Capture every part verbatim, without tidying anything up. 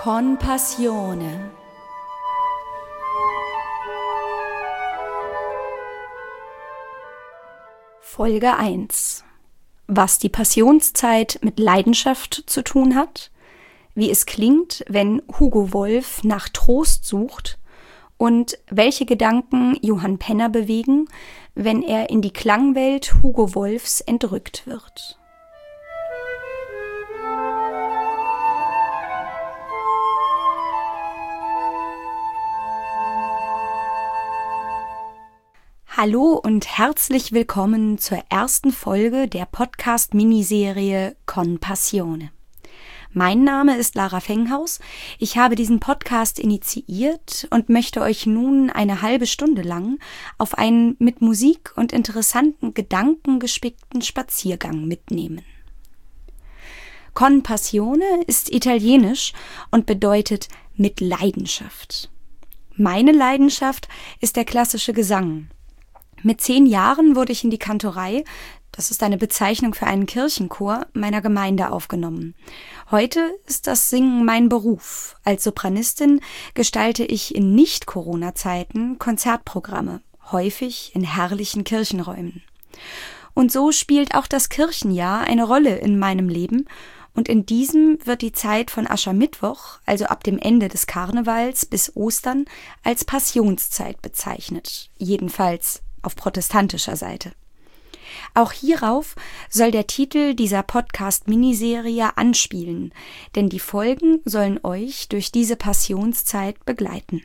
Con Passione. Folge eins. Was die Passionszeit mit Leidenschaft zu tun hat, wie es klingt, wenn Hugo Wolf nach Trost sucht und welche Gedanken Johann Penner bewegen, wenn er in die Klangwelt Hugo Wolfs entrückt wird. Hallo und herzlich willkommen zur ersten Folge der Podcast-Miniserie Con Passione. Mein Name ist Lara Fenghaus. Ich habe diesen Podcast initiiert und möchte euch nun eine halbe Stunde lang auf einen mit Musik und interessanten Gedanken gespickten Spaziergang mitnehmen. Con Passione ist italienisch und bedeutet mit Leidenschaft. Meine Leidenschaft ist der klassische Gesang. Mit zehn Jahren wurde ich in die Kantorei, das ist eine Bezeichnung für einen Kirchenchor, meiner Gemeinde aufgenommen. Heute ist das Singen mein Beruf. Als Sopranistin gestalte ich in Nicht-Corona-Zeiten Konzertprogramme, häufig in herrlichen Kirchenräumen. Und so spielt auch das Kirchenjahr eine Rolle in meinem Leben, und in diesem wird die Zeit von Aschermittwoch, also ab dem Ende des Karnevals bis Ostern, als Passionszeit bezeichnet, jedenfalls auf protestantischer Seite. Auch hierauf soll der Titel dieser Podcast-Miniserie anspielen, denn die Folgen sollen euch durch diese Passionszeit begleiten.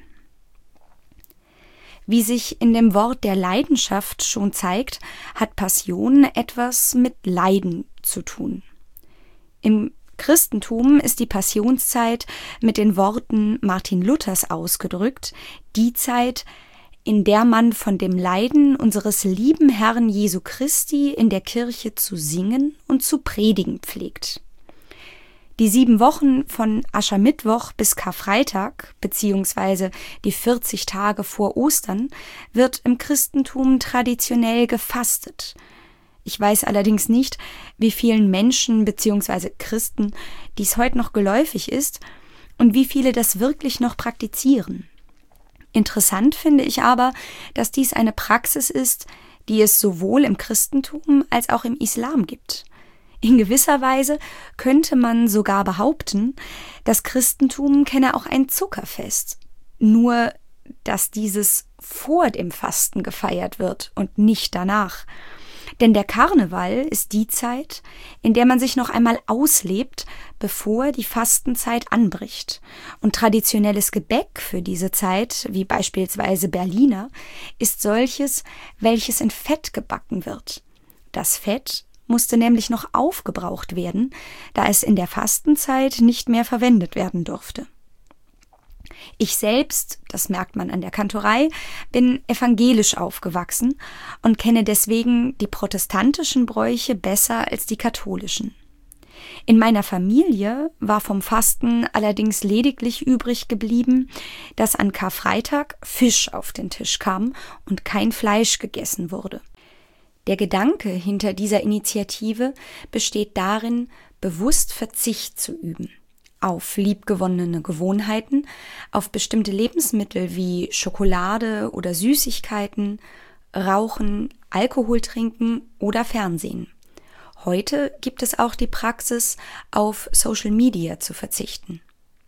Wie sich in dem Wort der Leidenschaft schon zeigt, hat Passion etwas mit Leiden zu tun. Im Christentum ist die Passionszeit mit den Worten Martin Luthers ausgedrückt, die Zeit, in der man von dem Leiden unseres lieben Herrn Jesu Christi in der Kirche zu singen und zu predigen pflegt. Die sieben Wochen von Aschermittwoch bis Karfreitag, beziehungsweise die vierzig Tage vor Ostern, wird im Christentum traditionell gefastet. Ich weiß allerdings nicht, wie vielen Menschen bzw. Christen dies heute noch geläufig ist und wie viele das wirklich noch praktizieren. Interessant finde ich aber, dass dies eine Praxis ist, die es sowohl im Christentum als auch im Islam gibt. In gewisser Weise könnte man sogar behaupten, das Christentum kenne auch ein Zuckerfest, nur dass dieses vor dem Fasten gefeiert wird und nicht danach. Denn der Karneval ist die Zeit, in der man sich noch einmal auslebt, bevor die Fastenzeit anbricht. Und traditionelles Gebäck für diese Zeit, wie beispielsweise Berliner, ist solches, welches in Fett gebacken wird. Das Fett musste nämlich noch aufgebraucht werden, da es in der Fastenzeit nicht mehr verwendet werden durfte. Ich selbst, das merkt man an der Kantorei, bin evangelisch aufgewachsen und kenne deswegen die protestantischen Bräuche besser als die katholischen. In meiner Familie war vom Fasten allerdings lediglich übrig geblieben, dass an Karfreitag Fisch auf den Tisch kam und kein Fleisch gegessen wurde. Der Gedanke hinter dieser Initiative besteht darin, bewusst Verzicht zu üben. Auf liebgewonnene Gewohnheiten, auf bestimmte Lebensmittel wie Schokolade oder Süßigkeiten, Rauchen, Alkohol trinken oder Fernsehen. Heute gibt es auch die Praxis, auf Social Media zu verzichten.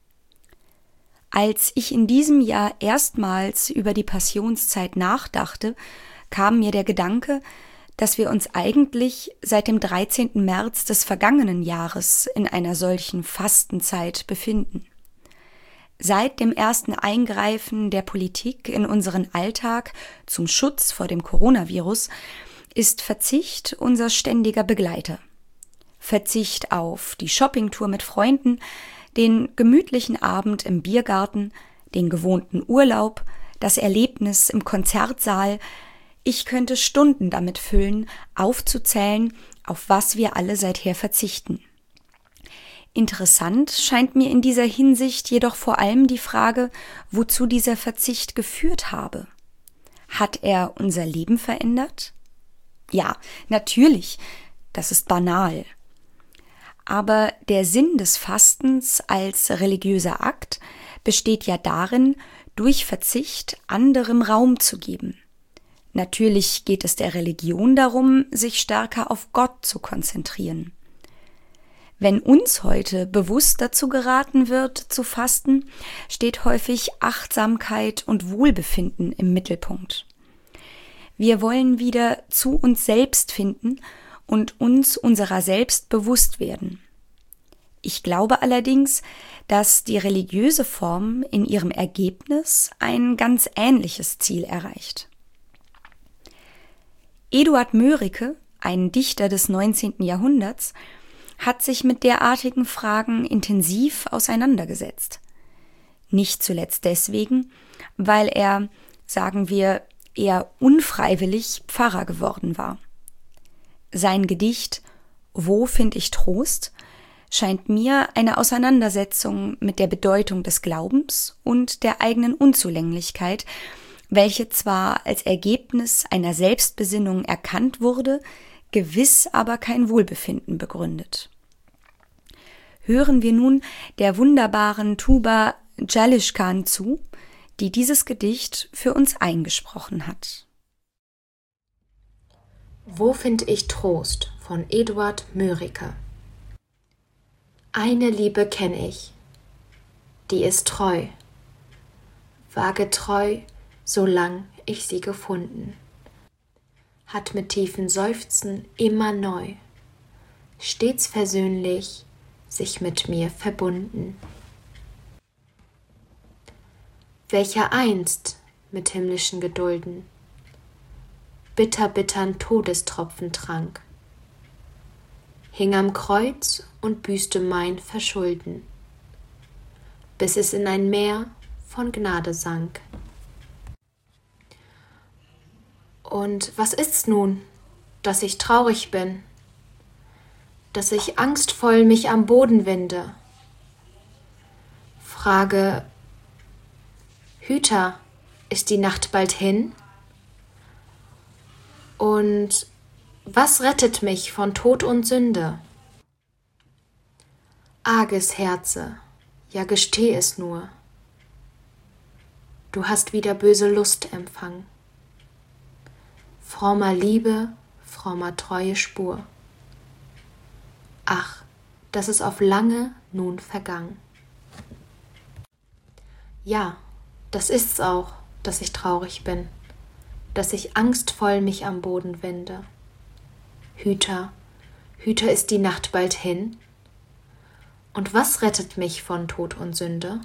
Als ich in diesem Jahr erstmals über die Passionszeit nachdachte, kam mir der Gedanke, dass wir uns eigentlich seit dem dreizehnten März des vergangenen Jahres in einer solchen Fastenzeit befinden. Seit dem ersten Eingreifen der Politik in unseren Alltag zum Schutz vor dem Coronavirus ist Verzicht unser ständiger Begleiter. Verzicht auf die Shoppingtour mit Freunden, den gemütlichen Abend im Biergarten, den gewohnten Urlaub, das Erlebnis im Konzertsaal. Ich könnte Stunden damit füllen, aufzuzählen, auf was wir alle seither verzichten. Interessant scheint mir in dieser Hinsicht jedoch vor allem die Frage, wozu dieser Verzicht geführt habe. Hat er unser Leben verändert? Ja, natürlich, das ist banal. Aber der Sinn des Fastens als religiöser Akt besteht ja darin, durch Verzicht anderem Raum zu geben. Natürlich geht es der Religion darum, sich stärker auf Gott zu konzentrieren. Wenn uns heute bewusst dazu geraten wird, zu fasten, steht häufig Achtsamkeit und Wohlbefinden im Mittelpunkt. Wir wollen wieder zu uns selbst finden und uns unserer selbst bewusst werden. Ich glaube allerdings, dass die religiöse Form in ihrem Ergebnis ein ganz ähnliches Ziel erreicht. Eduard Mörike, ein Dichter des neunzehnten Jahrhunderts, hat sich mit derartigen Fragen intensiv auseinandergesetzt. Nicht zuletzt deswegen, weil er, sagen wir, eher unfreiwillig Pfarrer geworden war. Sein Gedicht »Wo find ich Trost« scheint mir eine Auseinandersetzung mit der Bedeutung des Glaubens und der eigenen Unzulänglichkeit, welche zwar als Ergebnis einer Selbstbesinnung erkannt wurde, gewiss aber kein Wohlbefinden begründet. Hören wir nun der wunderbaren Tuba Jalishkan zu, die dieses Gedicht für uns eingesprochen hat. Wo find ich Trost von Eduard Mörike. Eine Liebe kenn ich, die ist treu, war getreu, solang ich sie gefunden, hat mit tiefen Seufzen immer neu, stets versöhnlich sich mit mir verbunden. Welcher einst mit himmlischen Gedulden bitter, bittern Todestropfen trank, hing am Kreuz und büßte mein Verschulden, bis es in ein Meer von Gnade sank. Und was ist's nun, dass ich traurig bin, dass ich angstvoll mich am Boden winde? Frage, Hüter, ist die Nacht bald hin? Und was rettet mich von Tod und Sünde? Arges Herze, ja gesteh es nur, du hast wieder böse Lust empfangen. Frommer Liebe, frommer Treue Spur. Ach, dass es auf lange nun vergangen. Ja, das ist's auch, dass ich traurig bin, dass ich angstvoll mich am Boden winde. Hüter, Hüter, ist die Nacht bald hin? Und was rettet mich von Tod und Sünde?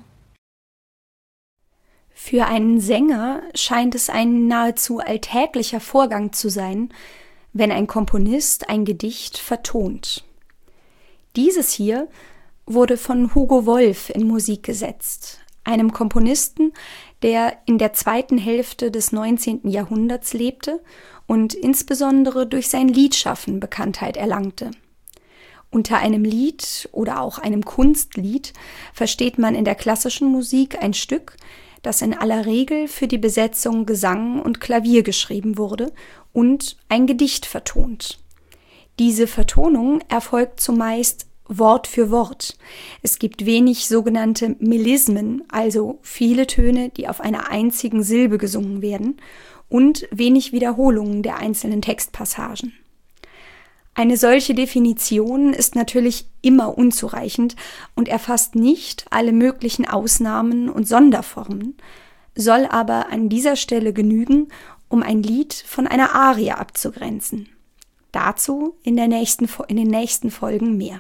Für einen Sänger scheint es ein nahezu alltäglicher Vorgang zu sein, wenn ein Komponist ein Gedicht vertont. Dieses hier wurde von Hugo Wolf in Musik gesetzt, einem Komponisten, der in der zweiten Hälfte des neunzehnten Jahrhunderts lebte und insbesondere durch sein Liedschaffen Bekanntheit erlangte. Unter einem Lied oder auch einem Kunstlied versteht man in der klassischen Musik ein Stück, das in aller Regel für die Besetzung Gesang und Klavier geschrieben wurde und ein Gedicht vertont. Diese Vertonung erfolgt zumeist Wort für Wort. Es gibt wenig sogenannte Melismen, also viele Töne, die auf einer einzigen Silbe gesungen werden, und wenig Wiederholungen der einzelnen Textpassagen. Eine solche Definition ist natürlich immer unzureichend und erfasst nicht alle möglichen Ausnahmen und Sonderformen, soll aber an dieser Stelle genügen, um ein Lied von einer Arie abzugrenzen. Dazu in, der nächsten, in den nächsten Folgen mehr.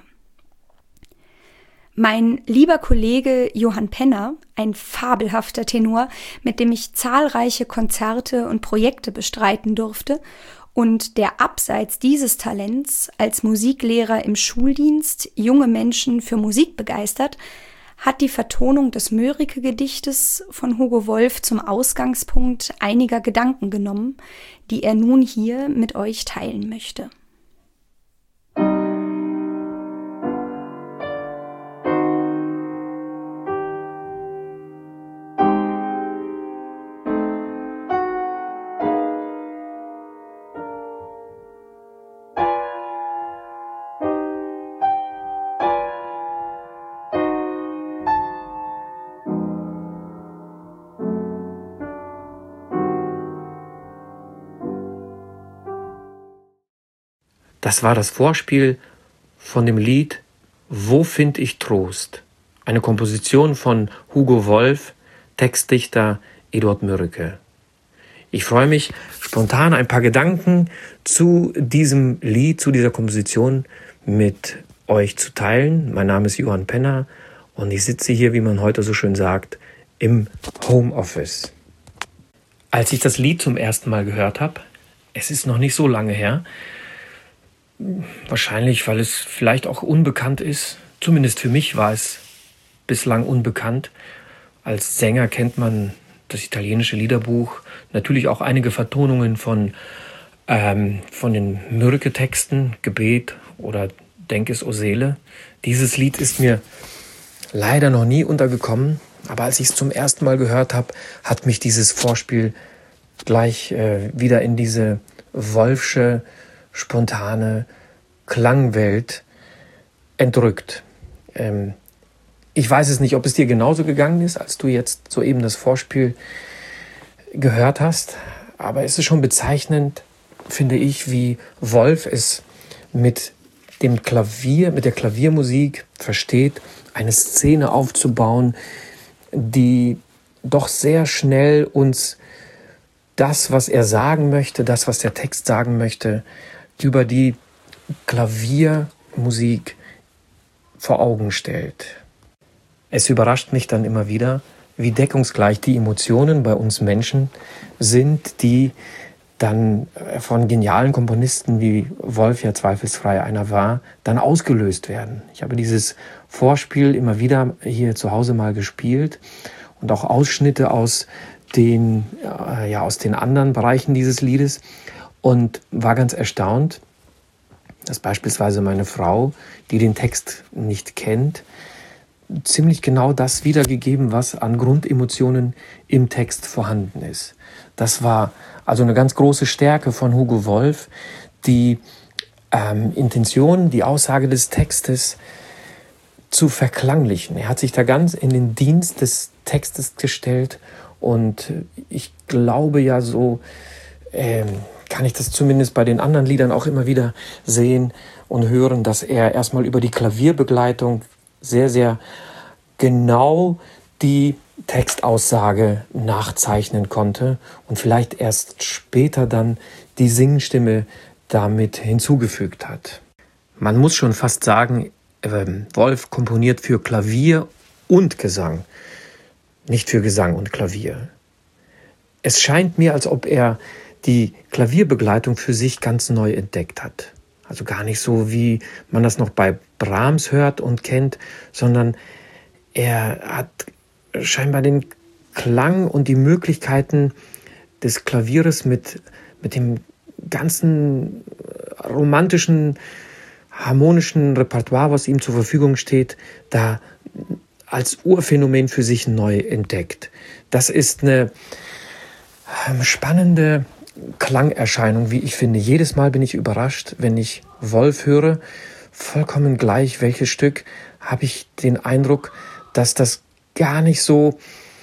Mein lieber Kollege Johann Penner, ein fabelhafter Tenor, mit dem ich zahlreiche Konzerte und Projekte bestreiten durfte und der abseits dieses Talents als Musiklehrer im Schuldienst junge Menschen für Musik begeistert, hat die Vertonung des Mörike-Gedichtes von Hugo Wolf zum Ausgangspunkt einiger Gedanken genommen, die er nun hier mit euch teilen möchte. Das war das Vorspiel von dem Lied »Wo find ich Trost?«, eine Komposition von Hugo Wolf, Textdichter Eduard Mürike. Ich freue mich, spontan ein paar Gedanken zu diesem Lied, zu dieser Komposition mit euch zu teilen. Mein Name ist Johann Penner und ich sitze hier, wie man heute so schön sagt, im Homeoffice. Als ich das Lied zum ersten Mal gehört habe, es ist noch nicht so lange her, wahrscheinlich, weil es vielleicht auch unbekannt ist, zumindest für mich war es bislang unbekannt. Als Sänger kennt man das italienische Liederbuch, natürlich auch einige Vertonungen von, ähm, von den Mürike-Texten, Gebet oder Denk es, o Seele. Dieses Lied ist mir leider noch nie untergekommen, aber als ich es zum ersten Mal gehört habe, hat mich dieses Vorspiel gleich äh, wieder in diese Wolfsche, spontane Klangwelt entrückt. Ähm, ich weiß es nicht, ob es dir genauso gegangen ist, als du jetzt soeben das Vorspiel gehört hast, aber es ist schon bezeichnend, finde ich, wie Wolf es mit dem Klavier, mit der Klaviermusik versteht, eine Szene aufzubauen, die doch sehr schnell uns das, was er sagen möchte, das, was der Text sagen möchte, über die Klaviermusik vor Augen stellt. Es überrascht mich dann immer wieder, wie deckungsgleich die Emotionen bei uns Menschen sind, die dann von genialen Komponisten, wie Wolf ja zweifelsfrei einer war, dann ausgelöst werden. Ich habe dieses Vorspiel immer wieder hier zu Hause mal gespielt und auch Ausschnitte aus den, ja, aus den anderen Bereichen dieses Liedes und war ganz erstaunt, dass beispielsweise meine Frau, die den Text nicht kennt, ziemlich genau das wiedergegeben, was an Grundemotionen im Text vorhanden ist. Das war also eine ganz große Stärke von Hugo Wolf, die ähm, Intention, die Aussage des Textes zu verklanglichen. Er hat sich da ganz in den Dienst des Textes gestellt und ich glaube ja so, ähm, kann ich das zumindest bei den anderen Liedern auch immer wieder sehen und hören, dass er erstmal über die Klavierbegleitung sehr, sehr genau die Textaussage nachzeichnen konnte und vielleicht erst später dann die Singstimme damit hinzugefügt hat. Man muss schon fast sagen, Wolf komponiert für Klavier und Gesang, nicht für Gesang und Klavier. Es scheint mir, als ob er die Klavierbegleitung für sich ganz neu entdeckt hat. Also gar nicht so, wie man das noch bei Brahms hört und kennt, sondern er hat scheinbar den Klang und die Möglichkeiten des Klavieres mit, mit dem ganzen romantischen, harmonischen Repertoire, was ihm zur Verfügung steht, da als Urphänomen für sich neu entdeckt. Das ist eine spannende Klangerscheinung, wie ich finde. Jedes Mal bin ich überrascht, wenn ich Wolf höre. Vollkommen gleich, welches Stück, habe ich den Eindruck, dass das gar nicht so,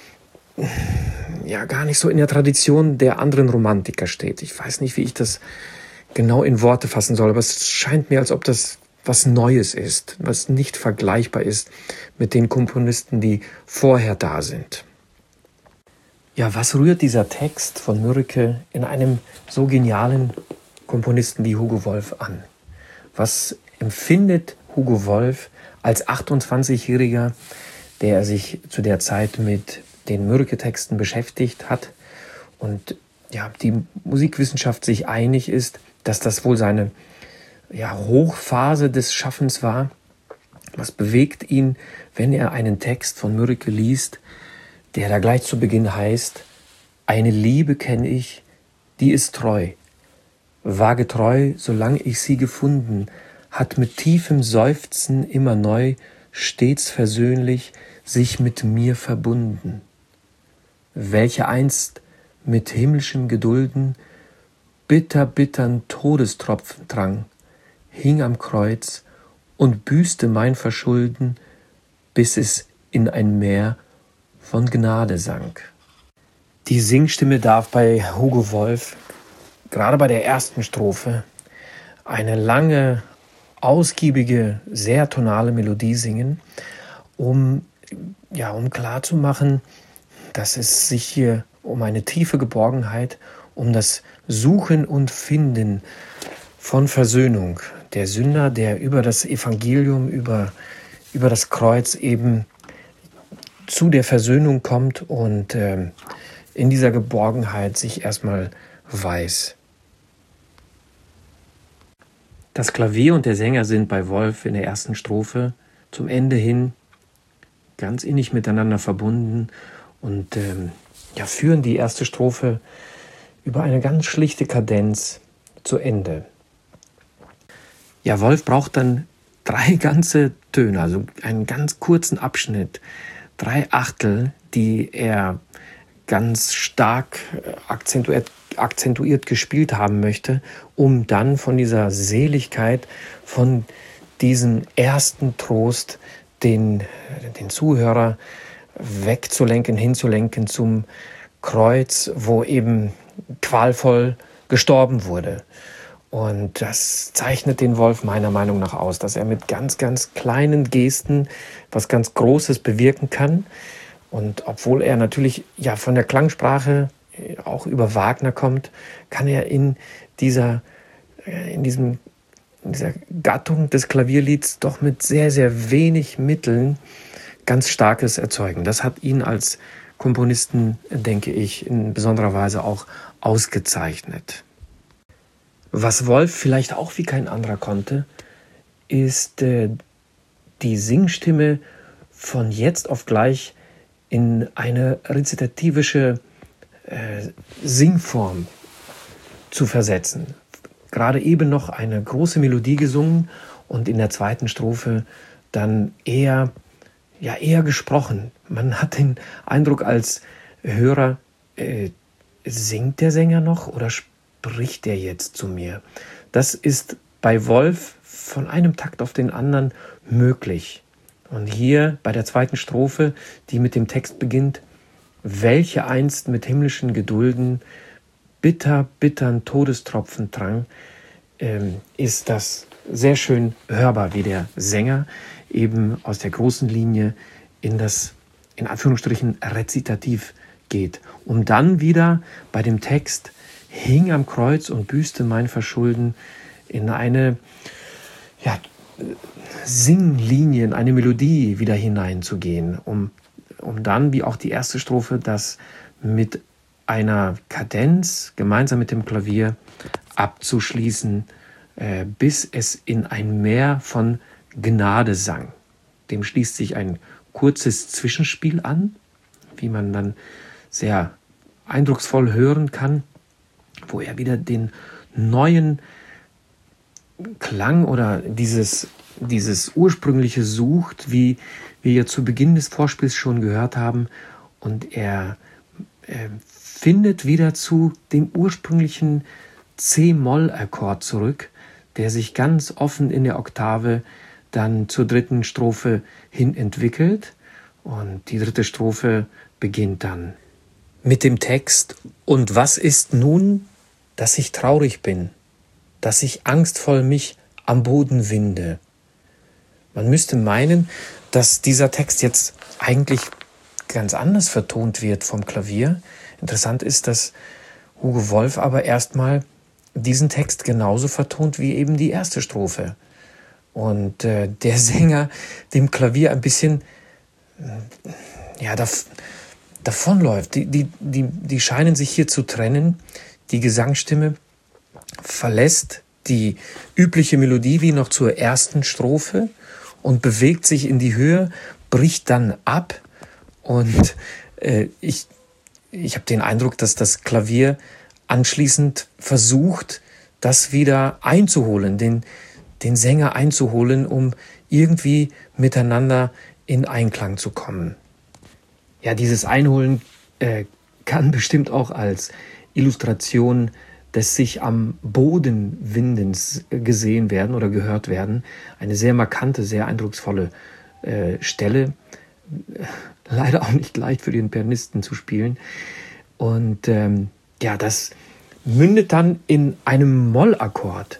ja, gar nicht so in der Tradition der anderen Romantiker steht. Ich weiß nicht, wie ich das genau in Worte fassen soll, aber es scheint mir, als ob das was Neues ist, was nicht vergleichbar ist mit den Komponisten, die vorher da sind. Ja, was rührt dieser Text von Mürike in einem so genialen Komponisten wie Hugo Wolf an? Was empfindet Hugo Wolf als achtundzwanzigjähriger, der sich zu der Zeit mit den Mürike-Texten beschäftigt hat und ja, die Musikwissenschaft sich einig ist, dass das wohl seine ja, Hochphase des Schaffens war? Was bewegt ihn, wenn er einen Text von Mürike liest, der da gleich zu Beginn heißt: Eine Liebe kenne ich, die ist treu, war getreu, solang ich sie gefunden, hat mit tiefem Seufzen immer neu, stets versöhnlich sich mit mir verbunden. Welche einst mit himmlischem Gedulden bitter, bittern Todestropfen drang, hing am Kreuz und büßte mein Verschulden, bis es in ein Meer von Gnade sank. Die Singstimme darf bei Hugo Wolf, gerade bei der ersten Strophe, eine lange, ausgiebige, sehr tonale Melodie singen, um, ja, um klarzumachen, dass es sich hier um eine tiefe Geborgenheit, um das Suchen und Finden von Versöhnung der Sünder, der über das Evangelium, über, über das Kreuz eben zu der Versöhnung kommt und äh, in dieser Geborgenheit sich erstmal weiß. Das Klavier und der Sänger sind bei Wolf in der ersten Strophe zum Ende hin ganz innig miteinander verbunden und ähm, ja, führen die erste Strophe über eine ganz schlichte Kadenz zu Ende. Ja, Wolf braucht dann drei ganze Töne, also einen ganz kurzen Abschnitt, drei Achtel, die er ganz stark akzentuiert, akzentuiert gespielt haben möchte, um dann von dieser Seligkeit, von diesem ersten Trost, den, den Zuhörer wegzulenken, hinzulenken zum Kreuz, wo eben qualvoll gestorben wurde. Und das zeichnet den Wolf meiner Meinung nach aus, dass er mit ganz, ganz kleinen Gesten was ganz Großes bewirken kann. Und obwohl er natürlich ja von der Klangsprache auch über Wagner kommt, kann er in dieser, in diesem, in dieser Gattung des Klavierlieds doch mit sehr, sehr wenig Mitteln ganz Starkes erzeugen. Das hat ihn als Komponisten, denke ich, in besonderer Weise auch ausgezeichnet. Was Wolf vielleicht auch wie kein anderer konnte, ist äh, die Singstimme von jetzt auf gleich in eine rezitativische äh, Singform zu versetzen. Gerade eben noch eine große Melodie gesungen und in der zweiten Strophe dann eher, ja, eher gesprochen. Man hat den Eindruck als Hörer, äh, singt der Sänger noch oder spricht der jetzt zu mir? Das ist bei Wolf von einem Takt auf den anderen möglich. Und hier bei der zweiten Strophe, die mit dem Text beginnt: welche einst mit himmlischen Gedulden bitter, bittern Todestropfen drang, ähm, ist das sehr schön hörbar, wie der Sänger eben aus der großen Linie in das, in Anführungsstrichen, Rezitativ geht, um dann wieder bei dem Text hing am Kreuz und büßte mein Verschulden in eine, ja, Singlinie, in eine Melodie wieder hineinzugehen, um, um dann, wie auch die erste Strophe, das mit einer Kadenz gemeinsam mit dem Klavier abzuschließen, äh, bis es in ein Meer von Gnade sang. Dem schließt sich ein kurzes Zwischenspiel an, wie man dann sehr eindrucksvoll hören kann, wo er wieder den neuen Klang oder dieses, dieses ursprüngliche sucht, wie wir zu Beginn des Vorspiels schon gehört haben. Und er äh, findet wieder zu dem ursprünglichen C-Moll-Akkord zurück, der sich ganz offen in der Oktave dann zur dritten Strophe hin entwickelt. Und die dritte Strophe beginnt dann mit dem Text: Und was ist nun, dass ich traurig bin, dass ich angstvoll mich am Boden winde? Man müsste meinen, dass dieser Text jetzt eigentlich ganz anders vertont wird vom Klavier. Interessant ist, dass Hugo Wolf aber erstmal diesen Text genauso vertont wie eben die erste Strophe. Und äh, der Sänger dem Klavier ein bisschen äh, ja, dav- davonläuft. Die, die, die, die scheinen sich hier zu trennen. Die Gesangsstimme verlässt die übliche Melodie wie noch zur ersten Strophe und bewegt sich in die Höhe, bricht dann ab. Und äh, ich, ich habe den Eindruck, dass das Klavier anschließend versucht, das wieder einzuholen, den, den Sänger einzuholen, um irgendwie miteinander in Einklang zu kommen. Ja, dieses Einholen äh, kann bestimmt auch als Illustration des sich am Boden Windens gesehen werden oder gehört werden. Eine sehr markante, sehr eindrucksvolle äh, Stelle. Leider auch nicht leicht für den Pianisten zu spielen. Und ähm, ja, das mündet dann in einem Mollakkord,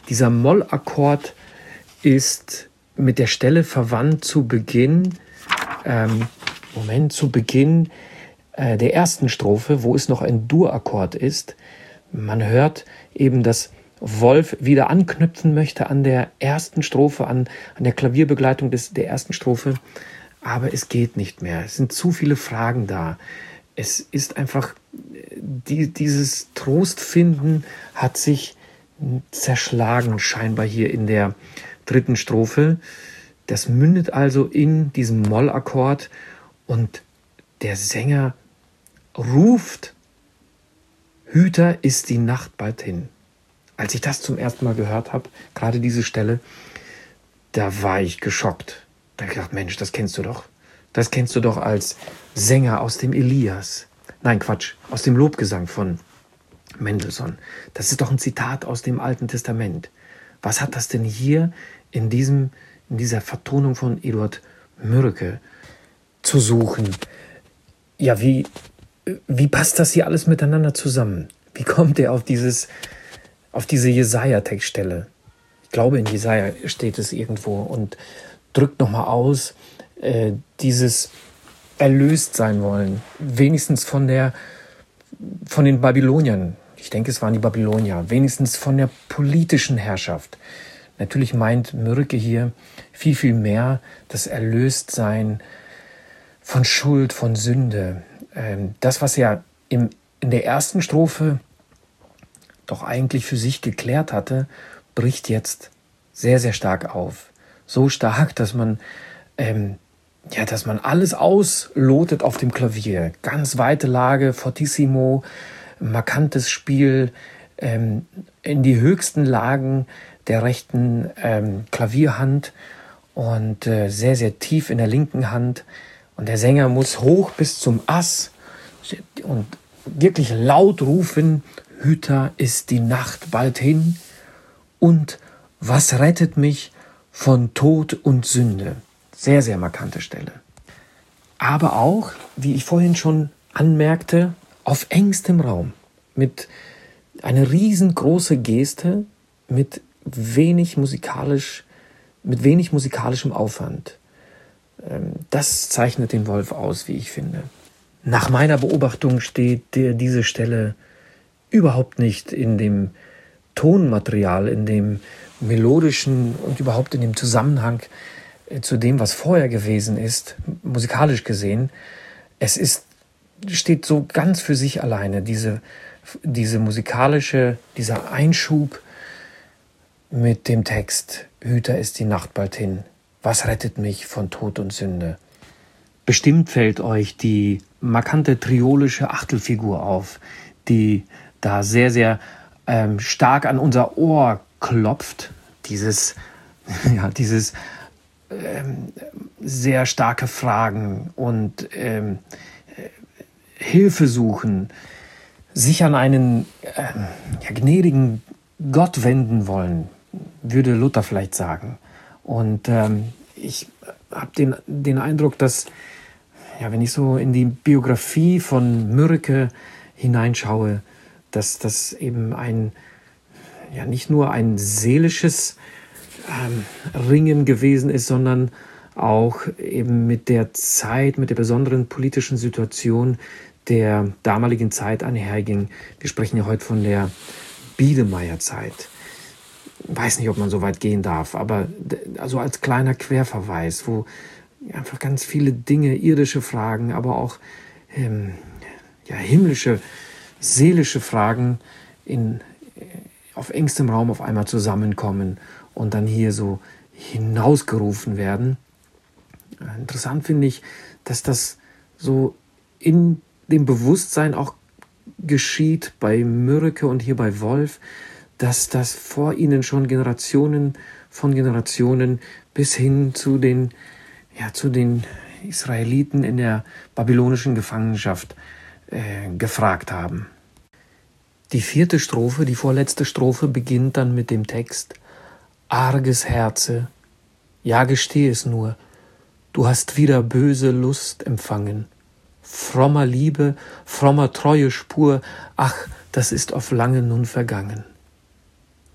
Dieser Mollakkord ist mit der Stelle verwandt zu Beginn, ähm, Moment, zu Beginn äh, der ersten Strophe, wo es noch ein Dur-Akkord ist. Man hört eben, dass Wolf wieder anknüpfen möchte an der ersten Strophe, an, an der Klavierbegleitung des, der ersten Strophe. Aber es geht nicht mehr. Es sind zu viele Fragen da. Es ist einfach, die, dieses Trostfinden hat sich zerschlagen, scheinbar hier in der dritten Strophe. Das mündet also in diesem Mollakkord und der Sänger ruft: Hüter, ist die Nacht bald hin. Als ich das zum ersten Mal gehört habe, gerade diese Stelle, da war ich geschockt. Da habe ich gedacht, Mensch, das kennst du doch. Das kennst du doch als Sänger aus dem Elias. Nein, Quatsch, aus dem Lobgesang von Mendelssohn. Das ist doch ein Zitat aus dem Alten Testament. Was hat das denn hier in, diesem, in dieser Vertonung von Eduard Mürike zu suchen? Ja, wie, wie passt das hier alles miteinander zusammen? Wie kommt er auf dieses, auf diese Jesaja-Textstelle? Ich glaube, in Jesaja steht es irgendwo und drückt nochmal aus, äh, dieses erlöst sein wollen, wenigstens von der, von den Babyloniern. Ich denke, es waren die Babylonier, wenigstens von der politischen Herrschaft. Natürlich meint Mürike hier viel, viel mehr das Erlöstsein von Schuld, von Sünde. Ähm, das, was er im, in der ersten Strophe doch eigentlich für sich geklärt hatte, bricht jetzt sehr, sehr stark auf. So stark, dass man, ähm, ja, dass man alles auslotet auf dem Klavier. Ganz weite Lage, fortissimo, markantes Spiel, ähm, in die höchsten Lagen der rechten ähm, Klavierhand und äh, sehr, sehr tief in der linken Hand. Und der Sänger muss hoch bis zum Ass und wirklich laut rufen: Hüter, ist die Nacht bald hin? Und was rettet mich von Tod und Sünde? Sehr, sehr markante Stelle. Aber auch, wie ich vorhin schon anmerkte, auf engstem Raum. Mit einer riesengroßen Geste, mit wenig musikalisch, mit wenig musikalischem Aufwand. Das zeichnet den Wolf aus, wie ich finde. Nach meiner Beobachtung steht diese Stelle überhaupt nicht in dem Tonmaterial, in dem melodischen und überhaupt in dem Zusammenhang zu dem, was vorher gewesen ist, musikalisch gesehen. Es ist, steht so ganz für sich alleine, diese, diese musikalische, dieser Einschub mit dem Text: Hüter, ist die Nacht bald hin. Was rettet mich von Tod und Sünde? Bestimmt fällt euch die markante triolische Achtelfigur auf, die da sehr, sehr ähm, stark an unser Ohr klopft. Dieses, ja, dieses ähm, sehr starke Fragen und ähm, Hilfe suchen, sich an einen ähm, ja, gnädigen Gott wenden wollen, würde Luther vielleicht sagen. Und ähm, ich habe den, den Eindruck, dass, ja, wenn ich so in die Biografie von Mürike hineinschaue, dass das eben ein, ja, nicht nur ein seelisches ähm, Ringen gewesen ist, sondern auch eben mit der Zeit, mit der besonderen politischen Situation der damaligen Zeit einherging. Wir sprechen ja heute von der Biedermeierzeit. Weiß nicht, ob man so weit gehen darf, aber also als kleiner Querverweis, wo einfach ganz viele Dinge, irdische Fragen, aber auch ähm, ja, himmlische, seelische Fragen in, auf engstem Raum auf einmal zusammenkommen und dann hier so hinausgerufen werden. Interessant finde ich, dass das so in dem Bewusstsein auch geschieht bei Mürike und hier bei Wolf, dass das vor ihnen schon Generationen von Generationen bis hin zu den, ja, zu den Israeliten in der babylonischen Gefangenschaft äh, gefragt haben. Die vierte Strophe, die vorletzte Strophe, beginnt dann mit dem Text: Arges Herze, ja, gesteh es nur, du hast wieder böse Lust empfangen. Frommer Liebe, frommer Treue Spur, ach, das ist auf lange nun vergangen.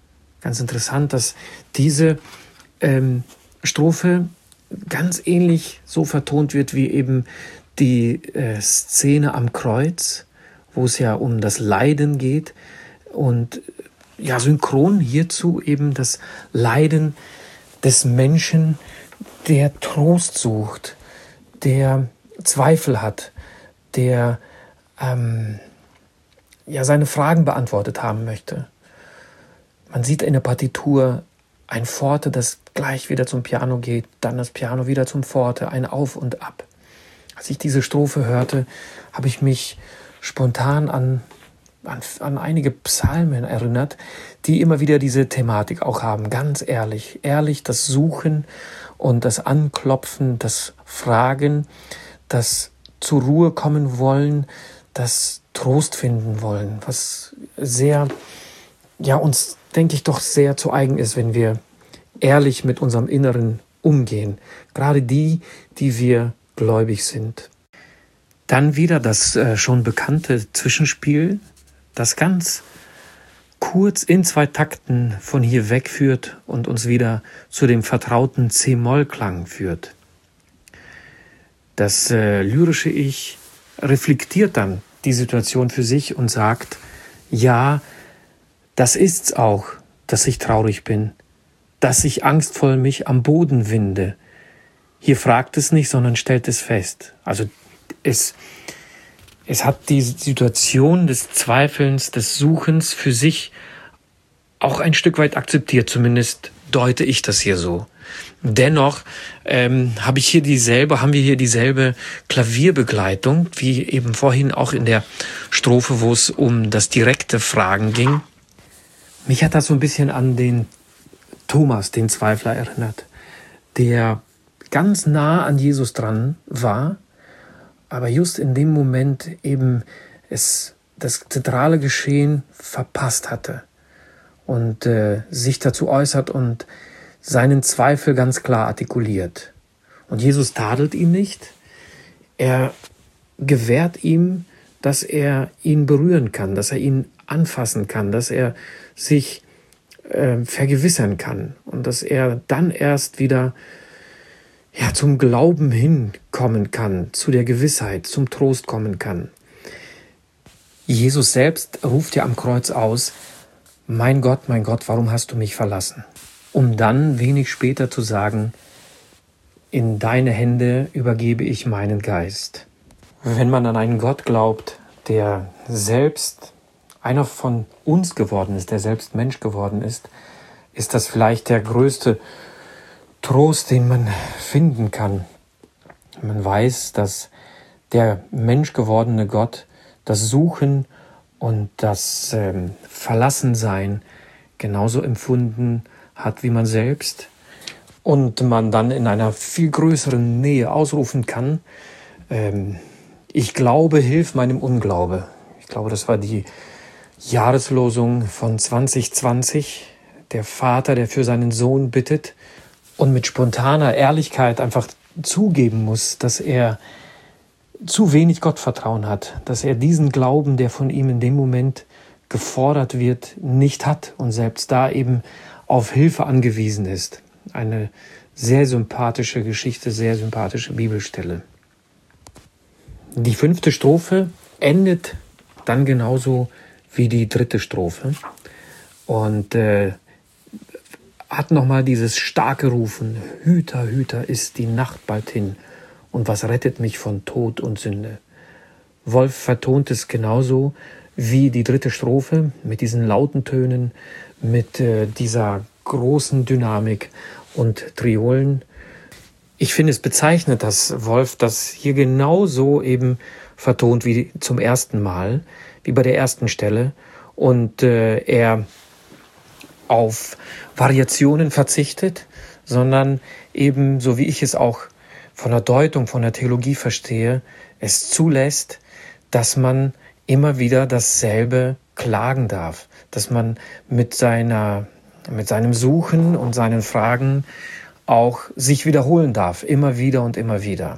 Ganz interessant, dass diese ähm, Strophe ganz ähnlich so vertont wird wie eben die äh, Szene am Kreuz, wo es ja um das Leiden geht und ja, synchron hierzu eben das Leiden des Menschen, der Trost sucht, der Zweifel hat, der ähm, ja seine Fragen beantwortet haben möchte. Man sieht in der Partitur ein Forte, das gleich wieder zum Piano geht, dann das Piano wieder zum Forte, ein Auf und Ab. Als ich diese Strophe hörte, habe ich mich spontan an, an, an einige Psalmen erinnert, die immer wieder diese Thematik auch haben. Ganz ehrlich, ehrlich das Suchen und das Anklopfen, das Fragen, das zur Ruhe kommen wollen, das Trost finden wollen, was sehr, ja, uns, denke ich, doch sehr zu eigen ist, wenn wir ehrlich mit unserem Inneren umgehen. Gerade die, die wir gläubig sind. Dann wieder das äh, schon bekannte Zwischenspiel, das ganz kurz in zwei Takten von hier wegführt und uns wieder zu dem vertrauten C-Moll-Klang führt. Das äh, lyrische Ich reflektiert dann die Situation für sich und sagt, ja, das ist's auch, dass ich traurig bin, dass ich angstvoll mich am Boden winde. Hier fragt es nicht, sondern stellt es fest. Also es, es hat die Situation des Zweifelns, des Suchens für sich auch ein Stück weit akzeptiert, zumindest deute ich das hier so. Dennoch ähm, habe ich hier dieselbe, haben wir hier dieselbe Klavierbegleitung, wie eben vorhin auch in der Strophe, wo es um das direkte Fragen ging. Mich hat das so ein bisschen an den Thomas, den Zweifler, erinnert, der ganz nah an Jesus dran war, aber just in dem Moment eben es das zentrale Geschehen verpasst hatte und äh, sich dazu äußert und seinen Zweifel ganz klar artikuliert. Und Jesus tadelt ihn nicht, er gewährt ihm, dass er ihn berühren kann, dass er ihn anfassen kann, dass er sich äh, vergewissern kann und dass er dann erst wieder ja, zum Glauben hinkommen kann, zu der Gewissheit, zum Trost kommen kann. Jesus selbst ruft ja am Kreuz aus, mein Gott, mein Gott, warum hast du mich verlassen? Um dann wenig später zu sagen, in deine Hände übergebe ich meinen Geist. Wenn man an einen Gott glaubt, der selbst einer von uns geworden ist, der selbst Mensch geworden ist, ist das vielleicht der größte Trost, den man finden kann. Man weiß, dass der menschgewordene Gott das Suchen und das ähm, Verlassensein genauso empfunden hat wie man selbst und man dann in einer viel größeren Nähe ausrufen kann, ähm, ich glaube, hilf meinem Unglaube. Ich glaube, das war die Jahreslosung von zwanzig zwanzig. Der Vater, der für seinen Sohn bittet und mit spontaner Ehrlichkeit einfach zugeben muss, dass er zu wenig Gottvertrauen hat, dass er diesen Glauben, der von ihm in dem Moment gefordert wird, nicht hat und selbst da eben auf Hilfe angewiesen ist. Eine sehr sympathische Geschichte, sehr sympathische Bibelstelle. Die fünfte Strophe endet dann genauso wie die dritte Strophe und äh, hat nochmal dieses starke Rufen, Hüter, Hüter ist die Nacht bald hin und was rettet mich von Tod und Sünde. Wolf vertont es genauso wie die dritte Strophe mit diesen lauten Tönen, mit äh, dieser großen Dynamik und Triolen. Ich finde es bezeichnend, dass Wolf das hier genauso eben vertont wie zum ersten Mal, wie bei der ersten Stelle. Und äh, er auf Variationen verzichtet, sondern eben, so wie ich es auch von der Deutung, von der Theologie verstehe, es zulässt, dass man immer wieder dasselbe klagen darf, dass man mit seiner, mit seinem Suchen und seinen Fragen auch sich wiederholen darf, immer wieder und immer wieder.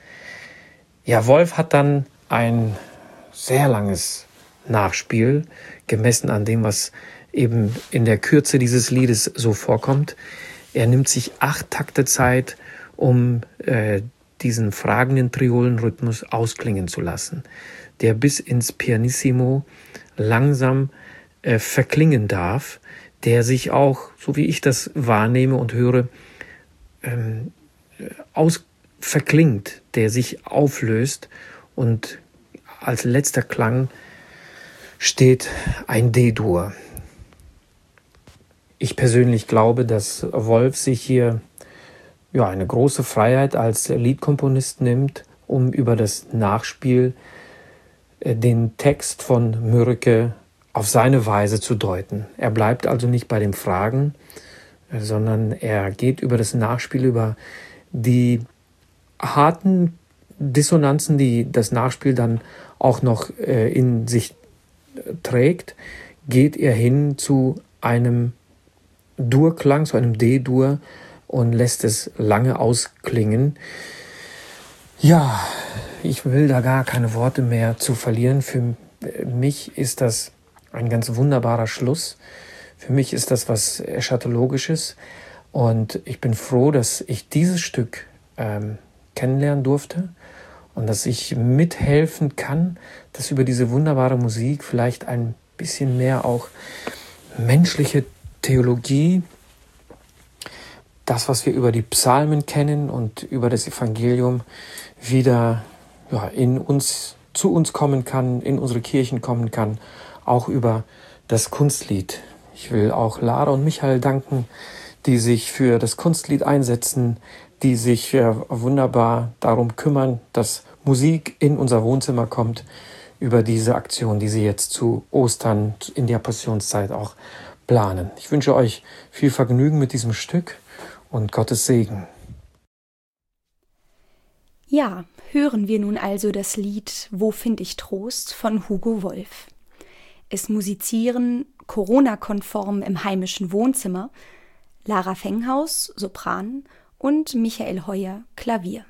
Ja, Wolf hat dann ein sehr langes Nachspiel, gemessen an dem, was eben in der Kürze dieses Liedes so vorkommt. Er nimmt sich acht Takte Zeit, um äh, diesen fragenden Triolenrhythmus ausklingen zu lassen, der bis ins Pianissimo langsam äh, verklingen darf, der sich auch, so wie ich das wahrnehme und höre, ähm, aus verklingt, der sich auflöst, und als letzter Klang steht ein D-Dur. Ich persönlich glaube, dass Wolf sich hier ja, eine große Freiheit als Liedkomponist nimmt, um über das Nachspiel äh, den Text von Mürike auf seine Weise zu deuten. Er bleibt also nicht bei den Fragen, äh, sondern er geht über das Nachspiel, über die harten Dissonanzen, die das Nachspiel dann auch noch äh, in sich äh, trägt, geht er hin zu einem Durklang, zu einem D-Dur, und lässt es lange ausklingen. Ja, ich will da gar keine Worte mehr zu verlieren. Für mich ist das ein ganz wunderbarer Schluss. Für mich ist das was Eschatologisches. Und ich bin froh, dass ich dieses Stück ähm, kennenlernen durfte und dass ich mithelfen kann, dass über diese wunderbare Musik vielleicht ein bisschen mehr auch menschliche Theologie, das, was wir über die Psalmen kennen und über das Evangelium, wieder ja, in uns, zu uns kommen kann, in unsere Kirchen kommen kann, auch über das Kunstlied. Ich will auch Lara und Michael danken, die sich für das Kunstlied einsetzen, die sich äh, wunderbar darum kümmern, dass Musik in unser Wohnzimmer kommt, über diese Aktion, die sie jetzt zu Ostern in der Passionszeit auch planen. Ich wünsche euch viel Vergnügen mit diesem Stück und Gottes Segen. Ja, hören wir nun also das Lied »Wo find ich Trost« von Hugo Wolf. Es musizieren Corona-konform im heimischen Wohnzimmer Lara Fenghaus, Sopran, und Michael Heuer, Klavier.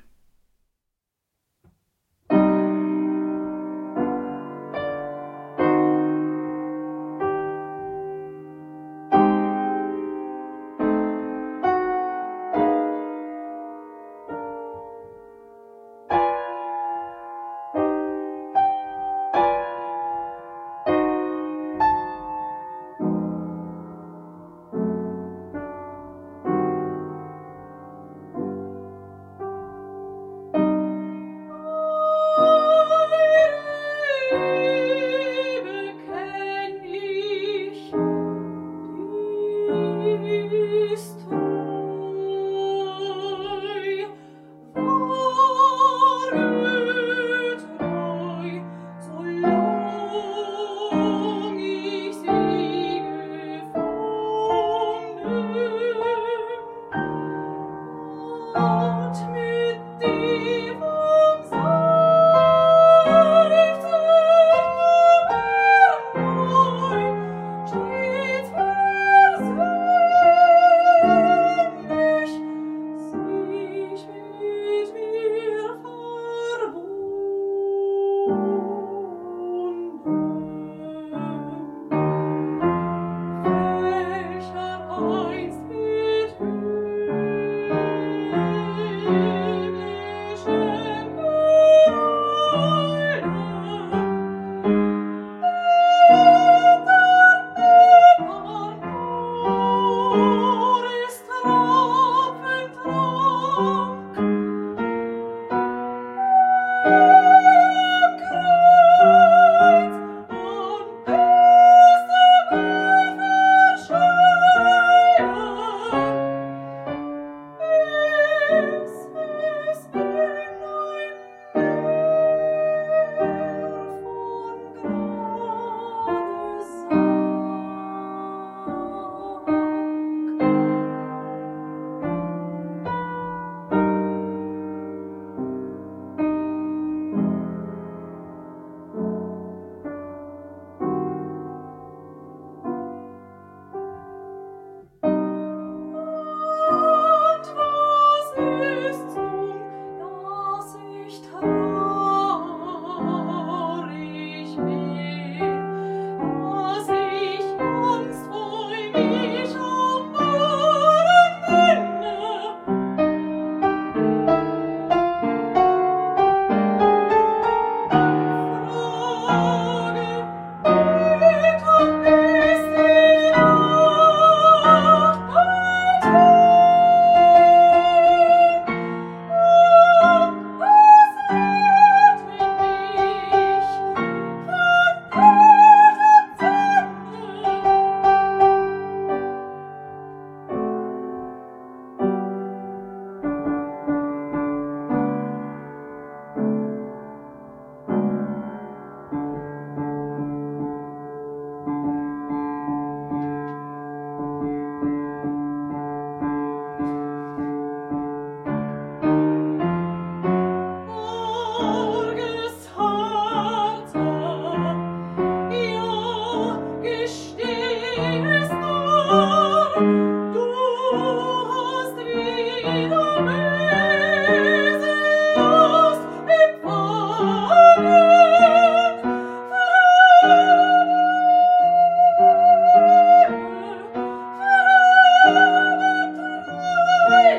Thank you.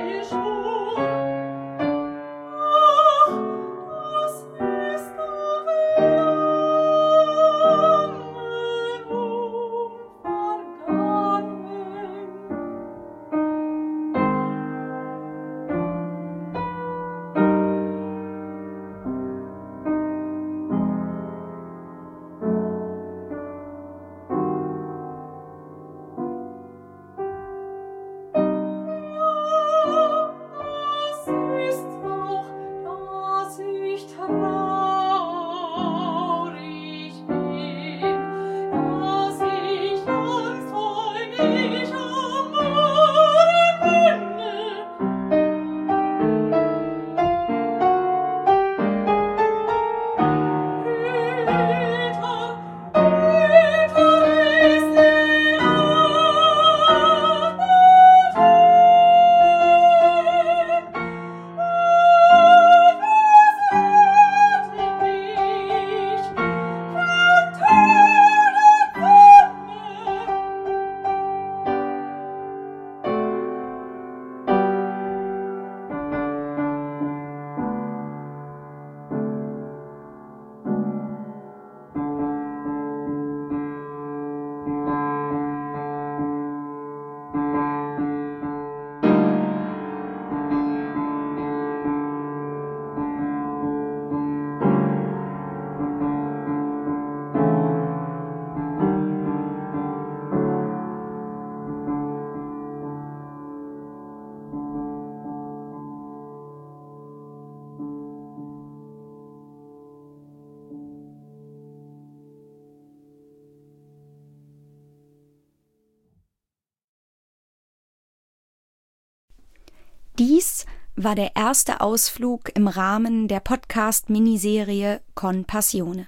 Dies war der erste Ausflug im Rahmen der Podcast-Miniserie Con Passione.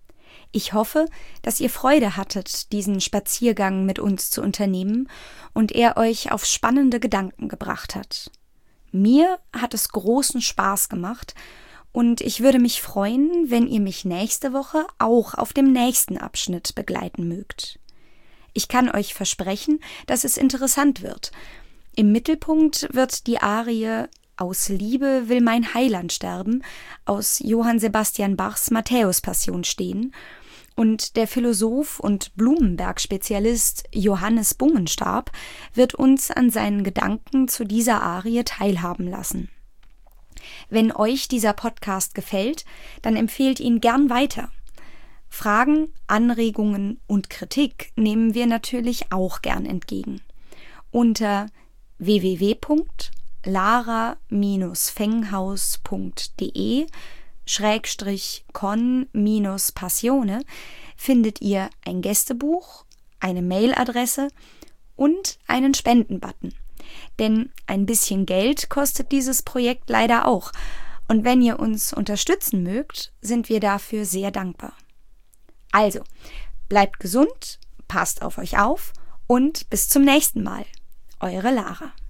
Ich hoffe, dass ihr Freude hattet, diesen Spaziergang mit uns zu unternehmen und er euch auf spannende Gedanken gebracht hat. Mir hat es großen Spaß gemacht und ich würde mich freuen, wenn ihr mich nächste Woche auch auf dem nächsten Abschnitt begleiten mögt. Ich kann euch versprechen, dass es interessant wird. Im Mittelpunkt wird die Arie »Aus Liebe will mein Heiland sterben« aus Johann Sebastian Bachs Matthäus-Passion stehen und der Philosoph und Blumenberg-Spezialist Johannes Bungenstab wird uns an seinen Gedanken zu dieser Arie teilhaben lassen. Wenn euch dieser Podcast gefällt, dann empfehlt ihn gern weiter. Fragen, Anregungen und Kritik nehmen wir natürlich auch gern entgegen. Unter w w w punkt lara fenghaus punkt de Schrägstrich con minus Passione findet ihr ein Gästebuch, eine Mailadresse und einen Spendenbutton. Denn ein bisschen Geld kostet dieses Projekt leider auch. Und wenn ihr uns unterstützen mögt, sind wir dafür sehr dankbar. Also, bleibt gesund, passt auf euch auf und bis zum nächsten Mal. Eure Lara.